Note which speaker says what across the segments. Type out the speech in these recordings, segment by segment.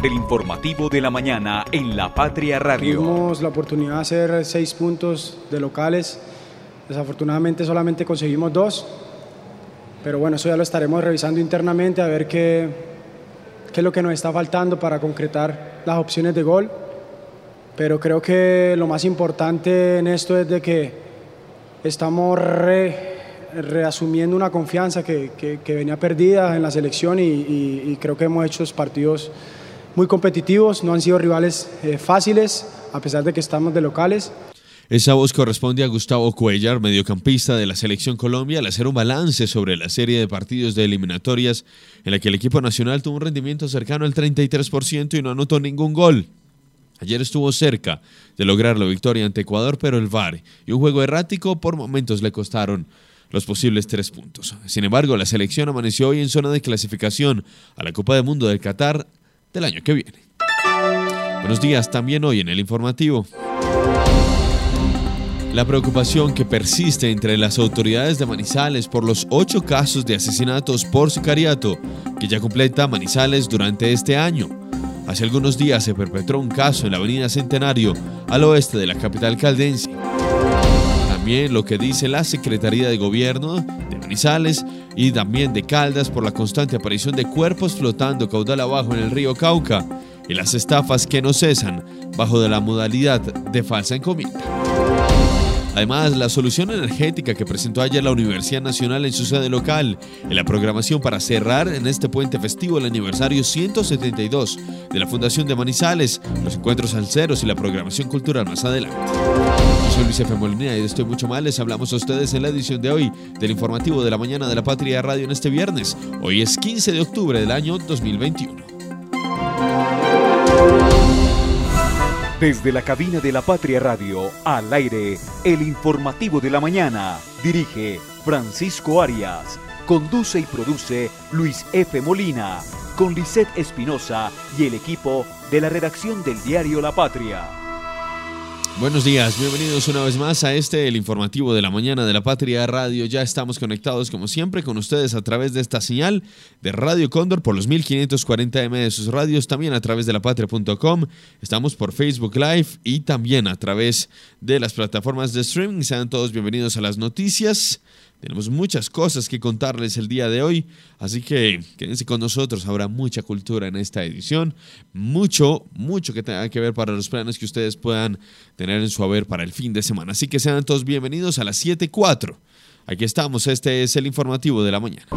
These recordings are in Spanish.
Speaker 1: El informativo de la mañana en La Patria Radio.
Speaker 2: Tuvimos la oportunidad de hacer 6 puntos de locales. Desafortunadamente solamente conseguimos 2. Pero bueno, eso ya lo estaremos revisando internamente a ver qué es lo que nos está faltando para concretar las opciones de gol. Pero creo que lo más importante en esto es de que estamos reasumiendo una confianza que venía perdida en la selección y creo que hemos hecho partidos muy competitivos, no han sido rivales fáciles a pesar de que estamos de locales.
Speaker 3: Esa voz corresponde a Gustavo Cuéllar, mediocampista de la Selección Colombia, al hacer un balance sobre la serie de partidos de eliminatorias en la que el equipo nacional tuvo un rendimiento cercano al 33% y no anotó ningún gol. Ayer estuvo cerca de lograr la victoria ante Ecuador, pero el VAR y un juego errático por momentos le costaron los posibles 3 puntos. Sin embargo, la selección amaneció hoy en zona de clasificación a la Copa del Mundo del Qatar del año que viene. Buenos días, también hoy en el informativo. La preocupación que persiste entre las autoridades de Manizales por los 8 casos de asesinatos por sicariato que ya completa Manizales durante este año. Hace algunos días se perpetró un caso en la avenida Centenario, al oeste de la capital caldense. También lo que dice la Secretaría de Gobierno de Manizales y también de Caldas por la constante aparición de cuerpos flotando caudal abajo en el río Cauca y las estafas que no cesan bajo de la modalidad de falsa encomienda. Además, la solución energética que presentó ayer la Universidad Nacional en su sede local en la programación para cerrar en este puente festivo el aniversario 172 de la Fundación de Manizales, los encuentros salseros y la programación cultural más adelante. Yo soy Luis F. Molina y de esto y mucho más les hablamos a ustedes en la edición de hoy del informativo de la mañana de La Patria Radio en este viernes. Hoy es 15 de octubre del año 2021.
Speaker 1: Desde la cabina de La Patria Radio, al aire, el informativo de la mañana. Dirige Francisco Arias. Conduce y produce Luis F. Molina. Con Lisette Espinosa y el equipo de la redacción del diario La Patria.
Speaker 3: Buenos días, bienvenidos una vez más a el informativo de la mañana de La Patria Radio. Ya estamos conectados como siempre con ustedes a través de esta señal de Radio Cóndor por los 1540M de sus radios, también a través de lapatria.com. Estamos por Facebook Live y también a través de las plataformas de streaming. Sean todos bienvenidos a las noticias. Tenemos muchas cosas que contarles el día de hoy, así que quédense con nosotros. Habrá mucha cultura en esta edición, mucho que tenga que ver para los planes que ustedes puedan tener en su haber para el fin de semana. Así que sean todos bienvenidos a las 7:04. Aquí estamos, este es el informativo de la mañana.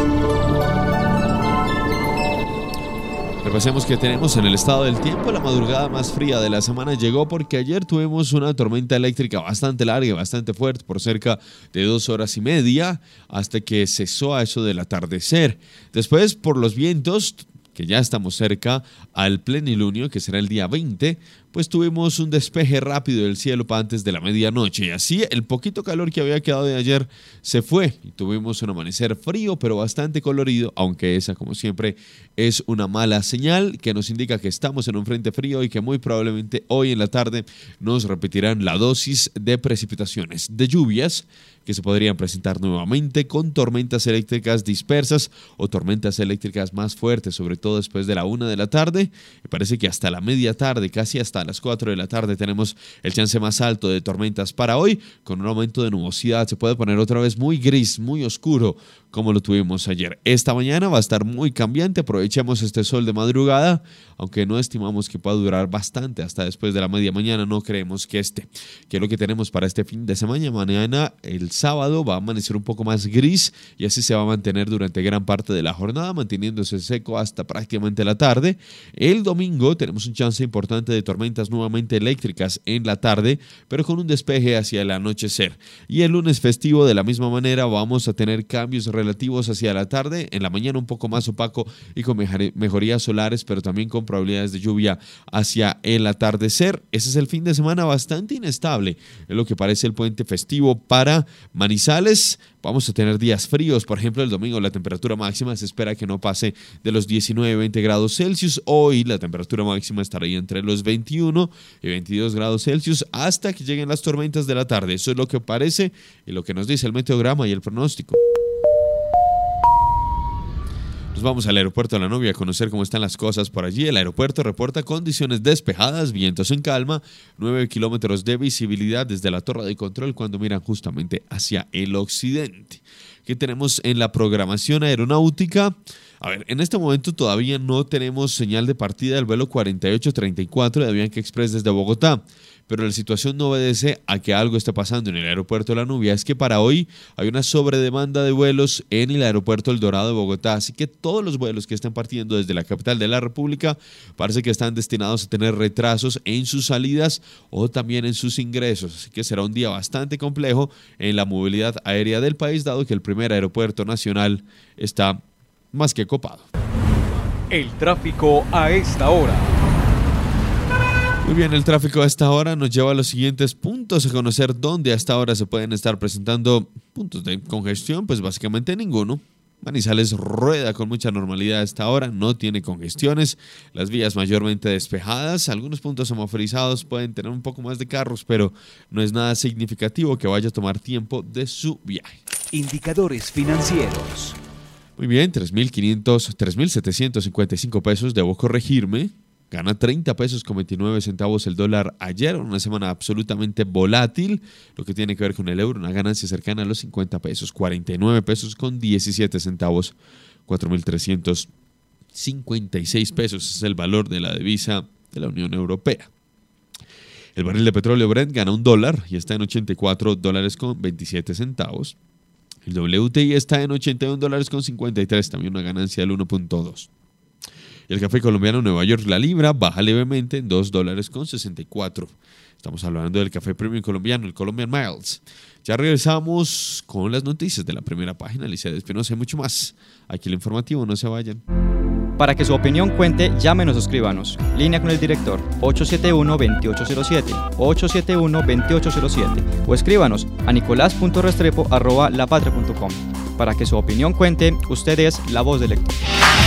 Speaker 3: Repasemos que tenemos en el estado del tiempo. La madrugada más fría de la semana llegó porque ayer tuvimos una tormenta eléctrica bastante larga y bastante fuerte por cerca de 2 horas y media hasta que cesó a eso del atardecer. Después, por los vientos, que ya estamos cerca al plenilunio, que será el día 20, pues tuvimos un despeje rápido del cielo para antes de la medianoche. Y así el poquito calor que había quedado de ayer se fue y tuvimos un amanecer frío pero bastante colorido, aunque esa, como siempre, es una mala señal que nos indica que estamos en un frente frío y que muy probablemente hoy en la tarde nos repetirán la dosis de precipitaciones, de lluvias que se podrían presentar nuevamente con tormentas eléctricas dispersas o tormentas eléctricas más fuertes, sobre todo después de la 1 de la tarde. Me parece que hasta la media tarde, casi hasta las 4 de la tarde, tenemos el chance más alto de tormentas para hoy, con un aumento de nubosidad. Se puede poner otra vez muy gris, muy oscuro, como lo tuvimos ayer. Esta mañana va a estar muy cambiante, aprovechemos este sol de madrugada, aunque no estimamos que pueda durar bastante hasta después de la media mañana, no creemos que que es lo que tenemos para este fin de semana. Mañana, el sábado, va a amanecer un poco más gris y así se va a mantener durante gran parte de la jornada, manteniéndose seco hasta prácticamente la tarde. El domingo tenemos un chance importante de tormentas nuevamente eléctricas en la tarde, pero con un despeje hacia el anochecer. Y el lunes festivo, de la misma manera, vamos a tener cambios relativos hacia la tarde, en la mañana un poco más opaco y con mejorías solares, pero también con probabilidades de lluvia hacia el atardecer. Ese es el fin de semana bastante inestable, es lo que parece el puente festivo para Manizales. Vamos a tener días fríos, por ejemplo el domingo la temperatura máxima se espera que no pase de los 19-20 grados Celsius. Hoy la temperatura máxima estaría entre los 21 y 22 grados Celsius hasta que lleguen las tormentas de la tarde. Eso es lo que parece y lo que nos dice el meteograma y el pronóstico. Nos vamos al aeropuerto de La Novia a conocer cómo están las cosas por allí. El aeropuerto reporta condiciones despejadas, vientos en calma, 9 kilómetros de visibilidad desde la torre de control cuando miran justamente hacia el occidente. ¿Qué tenemos en la programación aeronáutica? A ver, en este momento todavía no tenemos señal de partida del vuelo 4834 de Avianca Express desde Bogotá, pero la situación no obedece a que algo esté pasando en el aeropuerto de La Nubia. Es que para hoy hay una sobredemanda de vuelos en el aeropuerto El Dorado de Bogotá, así que todos los vuelos que están partiendo desde la capital de la República parece que están destinados a tener retrasos en sus salidas o también en sus ingresos, así que será un día bastante complejo en la movilidad aérea del país, dado que el primer aeropuerto nacional está más que copado.
Speaker 1: El tráfico a esta hora.
Speaker 3: Muy bien, el tráfico a esta hora nos lleva a los siguientes puntos a conocer dónde a esta hora se pueden estar presentando puntos de congestión, pues básicamente ninguno. Manizales rueda con mucha normalidad a esta hora, no tiene congestiones, las vías mayormente despejadas, algunos puntos semaforizados pueden tener un poco más de carros, pero no es nada significativo que vaya a tomar tiempo de su viaje.
Speaker 1: Indicadores financieros.
Speaker 3: Muy bien, 3.755 pesos, debo corregirme. Gana 30 pesos con 29 centavos el dólar ayer, una semana absolutamente volátil, lo que tiene que ver con el euro, una ganancia cercana a los 50 pesos, 49 pesos con 17 centavos, 4.356 pesos es el valor de la divisa de la Unión Europea. El barril de petróleo Brent gana $1 y está en $84 con 27 centavos. El WTI está en $81 con 53, también una ganancia del 1.2. Y el café colombiano Nueva York, la libra, baja levemente en $2 con 64. Estamos hablando del café premium colombiano, el Colombian Miles. Ya regresamos con las noticias de la primera página. Alicia Espinosa y mucho más. Aquí el informativo, no se vayan.
Speaker 4: Para que su opinión cuente, llámenos o escríbanos. Línea con el director 871-2807, 871-2807 o escríbanos a nicolás.restrepo@lapatria.com. Para que su opinión cuente, usted es la voz del lector.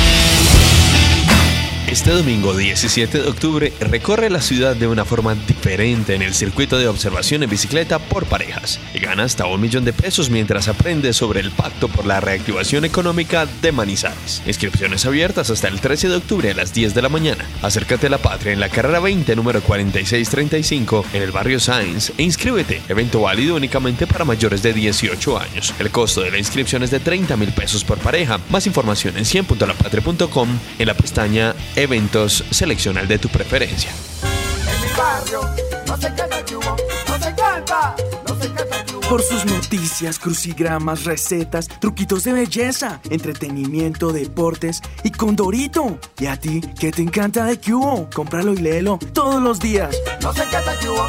Speaker 5: Este domingo 17 de octubre recorre la ciudad de una forma diferente en el circuito de observación en bicicleta por parejas y gana hasta $1.000.000 mientras aprende sobre el pacto por la reactivación económica de Manizales. Inscripciones abiertas hasta el 13 de octubre a las 10 de la mañana. Acércate a La Patria en la carrera 20 número 4635 en el barrio Sáenz e inscríbete. Evento válido únicamente para mayores de 18 años. El costo de la inscripción es de $30.000 por pareja. Más información en 100.lapatria.com en la pestaña Eventos, selecciona el de tu preferencia.
Speaker 6: En mi barrio no se canta yugo, no se canta, no se canta yugo.
Speaker 7: Por sus noticias, crucigramas, recetas, truquitos de belleza, entretenimiento, deportes y Condorito. ¿Y a ti qué te encanta de Cubo? Cómpralo y léelo todos los días.
Speaker 6: No se canta yugo.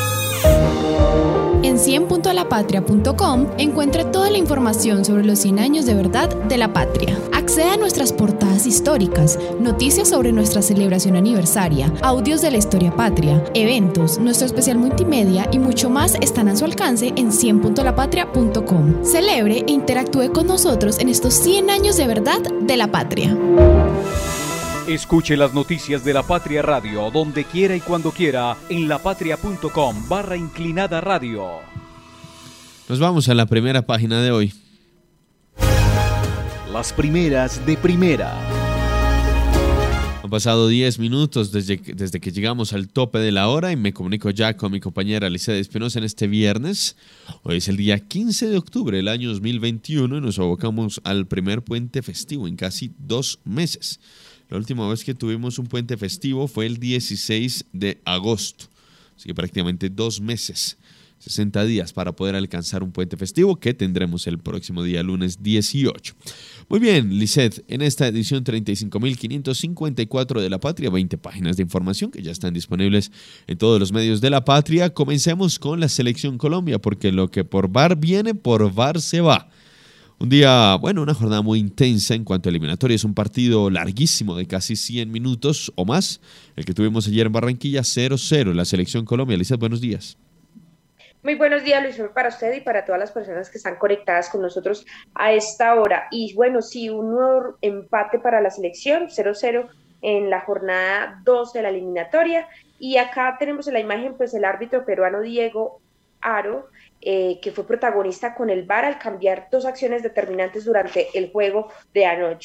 Speaker 8: En 100.lapatria.com encuentre toda la información sobre los 100 años de verdad de la patria. Acceda a nuestras portadas históricas, noticias sobre nuestra celebración aniversaria, audios de la historia patria, eventos, nuestro especial multimedia y mucho más están a su alcance en 100.lapatria.com. Celebre e interactúe con nosotros en estos 100 años de verdad de la patria.
Speaker 1: Escuche las noticias de La Patria Radio donde quiera y cuando quiera en lapatria.com/inclinada radio.
Speaker 3: Nos vamos a la primera página de hoy.
Speaker 1: Las primeras de primera.
Speaker 3: Han pasado 10 minutos desde que llegamos al tope de la hora y me comunico ya con mi compañera Alicia Espinosa en este viernes. Hoy es el día 15 de octubre del año 2021 y nos abocamos al primer puente festivo en casi 2 meses. La última vez que tuvimos un puente festivo fue el 16 de agosto, así que prácticamente 2 meses, 60 días para poder alcanzar un puente festivo que tendremos el próximo día, lunes 18. Muy bien, Lisset, en esta edición 35.554 de La Patria, 20 páginas de información que ya están disponibles en todos los medios de La Patria. Comencemos con la Selección Colombia, porque lo que por VAR viene, por VAR se va. Un día, una jornada muy intensa en cuanto a eliminatorias, un partido larguísimo de casi 100 minutos o más, el que tuvimos ayer en Barranquilla, 0-0, la Selección Colombia. Lizeth, buenos días.
Speaker 9: Muy buenos días, Luis, para usted y para todas las personas que están conectadas con nosotros a esta hora. Y bueno, sí, un nuevo empate para la selección, 0-0 en la jornada 2 de la eliminatoria. Y acá tenemos en la imagen pues el árbitro peruano Diego Aro, que fue protagonista con el VAR al cambiar 2 acciones determinantes durante el juego de anoche.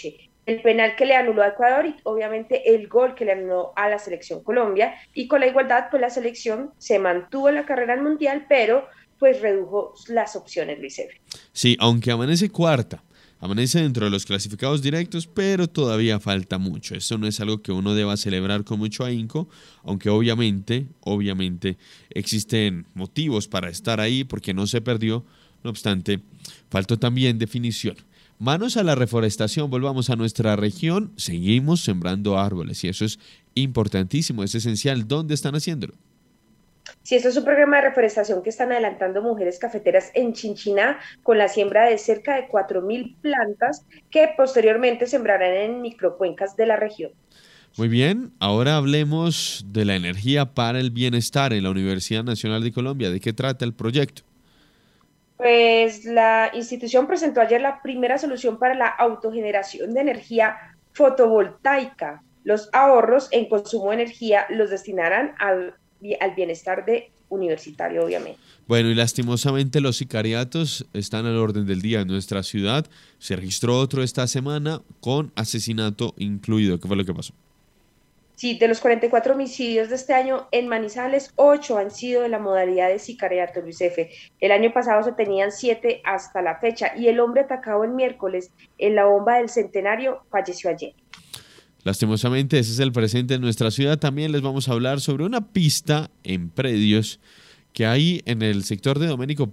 Speaker 9: el penal que le anuló a Ecuador y obviamente el gol que le anuló a la selección Colombia, y con la igualdad pues la selección se mantuvo en la carrera al mundial, pero pues redujo las opciones, Luis Efe.
Speaker 3: Sí, aunque amanece cuarta, amanece dentro de los clasificados directos, pero todavía falta mucho. Esto no es algo que uno deba celebrar con mucho ahínco, aunque obviamente existen motivos para estar ahí porque no se perdió. No obstante, faltó también definición. Manos a la reforestación, volvamos a nuestra región, seguimos sembrando árboles y eso es importantísimo, es esencial. ¿Dónde están haciéndolo?
Speaker 9: Sí, esto es un programa de reforestación que están adelantando mujeres cafeteras en Chinchiná con la siembra de cerca de 4.000 plantas que posteriormente sembrarán en microcuencas de la región.
Speaker 3: Muy bien, ahora hablemos de la energía para el bienestar en la Universidad Nacional de Colombia. ¿De qué trata el proyecto?
Speaker 9: Pues la institución presentó ayer la primera solución para la autogeneración de energía fotovoltaica. Los ahorros en consumo de energía los destinarán al bienestar universitario, obviamente.
Speaker 3: Bueno, y lastimosamente los sicariatos están al orden del día en nuestra ciudad. Se registró otro esta semana con asesinato incluido. ¿Qué fue lo que pasó?
Speaker 9: Sí, de los 44 homicidios de este año en Manizales, 8 han sido de la modalidad de sicariato, Luis Efe. El año pasado se tenían 7 hasta la fecha y el hombre atacado el miércoles en la bomba del Centenario falleció ayer. Lastimosamente,
Speaker 3: ese es el presente en nuestra ciudad. También les vamos a hablar sobre una pista en predios que hay en el sector de Domenico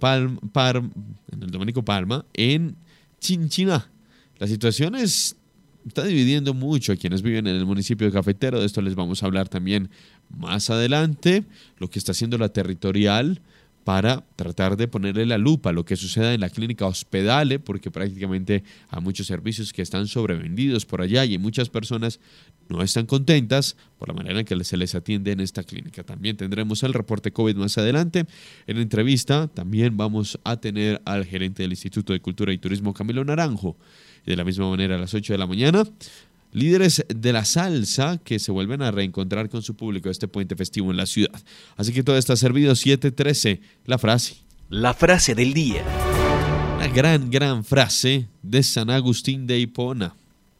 Speaker 3: Palma, en Chinchiná. La situación está dividiendo mucho a quienes viven en el municipio de Cafetero. De esto les vamos a hablar también más adelante. Lo que está haciendo la territorial para tratar de ponerle la lupa a lo que suceda en la clínica Hospedale, porque prácticamente hay muchos servicios que están sobrevendidos por allá y muchas personas no están contentas por la manera en que se les atiende en esta clínica. También tendremos el reporte COVID más adelante. En entrevista también vamos a tener al gerente del Instituto de Cultura y Turismo, Camilo Naranjo. Y de la misma manera a las 8 de la mañana, líderes de la salsa que se vuelven a reencontrar con su público este puente festivo en la ciudad. Así que todo está servido. 7:13, la frase.
Speaker 5: La frase del día.
Speaker 3: Una gran frase de San Agustín de Hipona.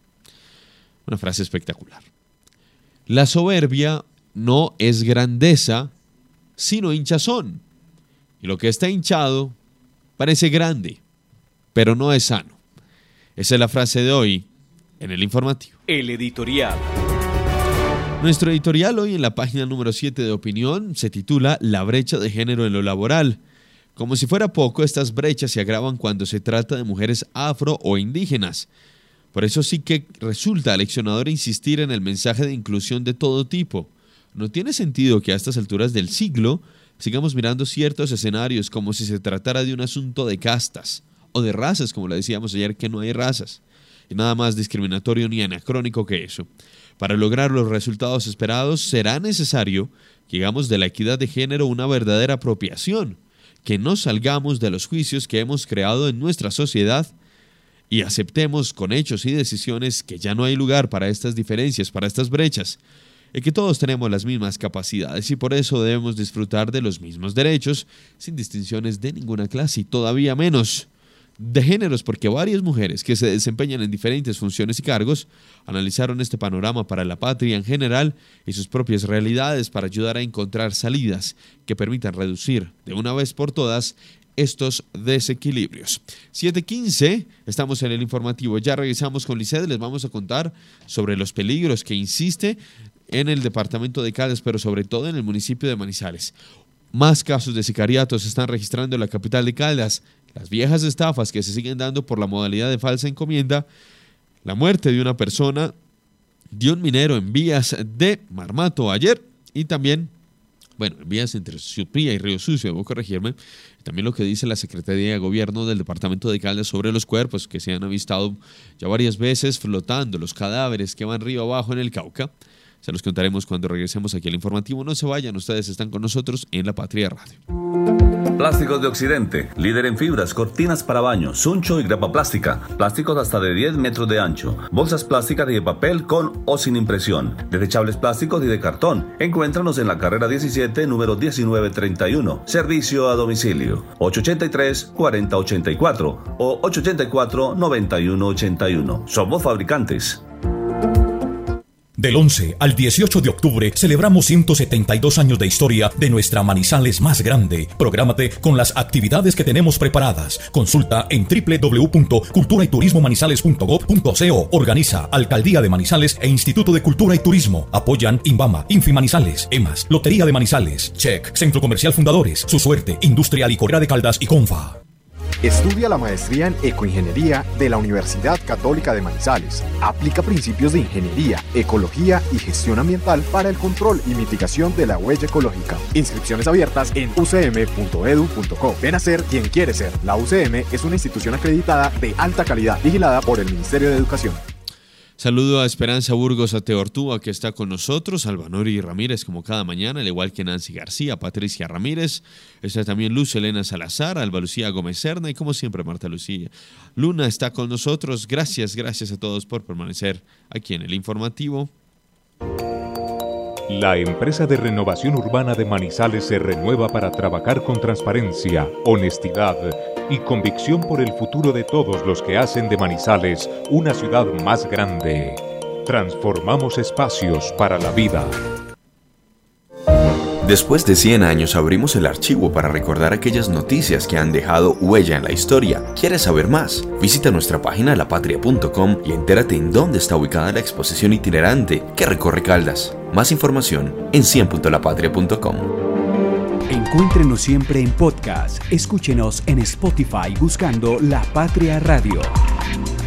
Speaker 3: Una frase espectacular. La soberbia no es grandeza, sino hinchazón. Y lo que está hinchado parece grande, pero no es sano. Esa es la frase de hoy en el informativo.
Speaker 5: El editorial.
Speaker 3: Nuestro editorial hoy en la página número 7 de Opinión se titula La brecha de género en lo laboral. Como si fuera poco, estas brechas se agravan cuando se trata de mujeres afro o indígenas. Por eso sí que resulta aleccionador insistir en el mensaje de inclusión de todo tipo. No tiene sentido que a estas alturas del siglo sigamos mirando ciertos escenarios como si se tratara de un asunto de castas o de razas, como le decíamos ayer, que no hay razas. Y nada más discriminatorio ni anacrónico que eso. Para lograr los resultados esperados será necesario que hagamos de la equidad de género una verdadera apropiación, que no salgamos de los juicios que hemos creado en nuestra sociedad y aceptemos con hechos y decisiones que ya no hay lugar para estas diferencias, para estas brechas, y que todos tenemos las mismas capacidades y por eso debemos disfrutar de los mismos derechos, sin distinciones de ninguna clase y todavía menos de géneros, porque varias mujeres que se desempeñan en diferentes funciones y cargos analizaron este panorama para la patria en general y sus propias realidades para ayudar a encontrar salidas que permitan reducir de una vez por todas estos desequilibrios. 7:15, estamos en el informativo, ya regresamos con Lisset, les vamos a contar sobre los peligros que insiste en el departamento de Caldas, pero sobre todo en el municipio de Manizales. Más casos de sicariatos se están registrando en la capital de Caldas, las viejas estafas que se siguen dando por la modalidad de falsa encomienda, la muerte de una persona, de un minero en vías de Marmato ayer y también, en vías entre Supría y Río Sucio, debo corregirme, también lo que dice la Secretaría de Gobierno del Departamento de Caldas sobre los cuerpos que se han avistado ya varias veces flotando, los cadáveres que van río abajo en el Cauca. Se los contaremos cuando regresemos aquí al informativo. No se vayan, ustedes están con nosotros en La Patria Radio.
Speaker 10: Plásticos de Occidente, líder en fibras, cortinas para baño, suncho y grapa plástica, plásticos hasta de 10 metros de ancho, bolsas plásticas y de papel con o sin impresión, desechables plásticos y de cartón. Encuéntranos en la carrera 17, número 1931. Servicio a domicilio 883-4084 o 884-9181. Somos fabricantes.
Speaker 11: Del 11 al 18 de octubre celebramos 172 años de historia de nuestra Manizales más grande. Prográmate con las actividades que tenemos preparadas. Consulta en www.culturayturismomanizales.gov.co. Organiza Alcaldía de Manizales e Instituto de Cultura y Turismo. Apoyan Inbama, Infi Manizales, EMAS, Lotería de Manizales, Check, Centro Comercial Fundadores, Su Suerte, Industria Licorera de Caldas y Confa.
Speaker 12: Estudia la maestría en Ecoingeniería de la Universidad Católica de Manizales. Aplica principios de ingeniería, ecología y gestión ambiental para el control y mitigación de la huella ecológica. Inscripciones abiertas en ucm.edu.co. Ven a ser quien quiere ser. La UCM es una institución acreditada de alta calidad, vigilada por el Ministerio de Educación.
Speaker 3: Saludo a Esperanza Burgos Ateortúa, que está con nosotros, Albanori Ramírez como cada mañana, al igual que Nancy García, Patricia Ramírez, está también Luz Elena Salazar, Alba Lucía Gómez Serna y como siempre Marta Lucía. Luna está con nosotros, gracias a todos por permanecer aquí en el informativo.
Speaker 13: La empresa de renovación urbana de Manizales se renueva para trabajar con transparencia, honestidad y convicción por el futuro de todos los que hacen de Manizales una ciudad más grande. Transformamos espacios para la vida.
Speaker 14: Después de 100 años abrimos el archivo para recordar aquellas noticias que han dejado huella en la historia. ¿Quieres saber más? Visita nuestra página lapatria.com y entérate en dónde está ubicada la exposición itinerante que recorre Caldas. Más información en 100.lapatria.com.
Speaker 1: Encuéntrenos siempre en podcast. Escúchenos en Spotify buscando La Patria Radio.